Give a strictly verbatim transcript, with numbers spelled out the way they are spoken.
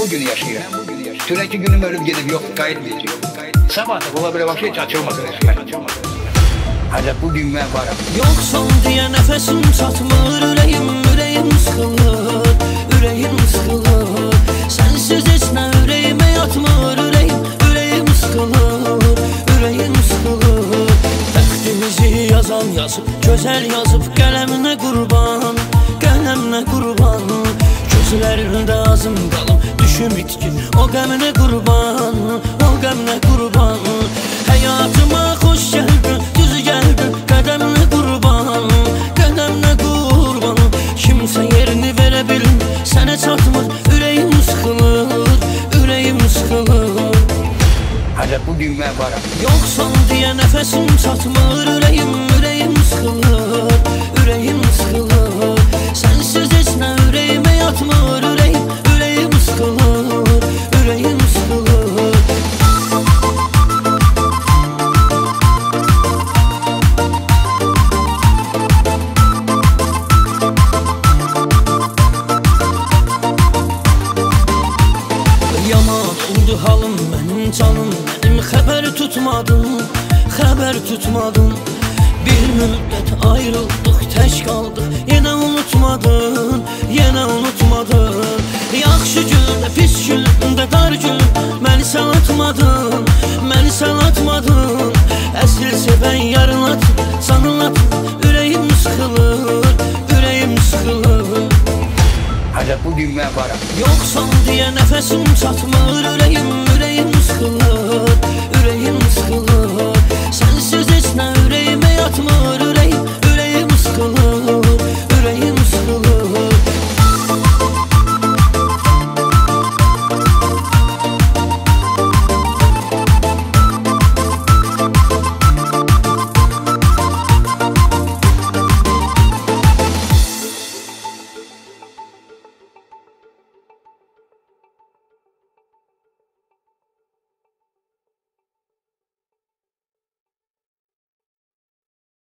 bugünü yaşayıram. Dünənki günüm ölüb gedib yox, qayıtmayacaq. Sabah da ola belə başa heç açılmasın resmen. Ancaq bugün mən varım. Yoksan diye nefesim çatmır, ürəyim, ürəyim sıxılır, ürəyim sıxılır. Sensiz heç nə ürəyimə yatmır, ürəyim, ürəyim sıxılır, ürəyim sıxılır. Təqdimizi yazan yazıb, gözəl yazıb, qələminə qurban, qələminə qurban. Gözlərində azım qalım, düşüm itkin, o qəminə qurban, o qəminə qurban. Həyatıma xoş gəldin, düz gəldin, qədəminə qurban, qədəminə qurban. Kimsə yerini verə bilmir, sənə çatmır, ürəyim sıxılır, ürəyim sıxılır. Ancaq bugün mən varım. Yoksan diye nefesim çatmır, ürəyim, ürəyim sıxılır, ürəyim sıxılır. Sensiz heç nə ürəyimə yatmır, ürəyim, ürəyim sıxılır, ürəyim sıxılır. Yaman oldu halım mənim canım, mənim xəbər tutmadın, xəbər tutmadın. Bir müddət ayrıldıq, tək qaldıq, yenə unutmadın, yenə unutmadın. Yaxşı gündə, pis gündə, dar gündə məni sən atmadın, məni sən atmadın. Əsl sevən yarın atın, canın atın, ürəyim sıxılır, ürəyim sıxılır. Ancaq bugün mən varım. Yoksan diye nefesim çatmır, ürəyim, ürəyim sıxılır,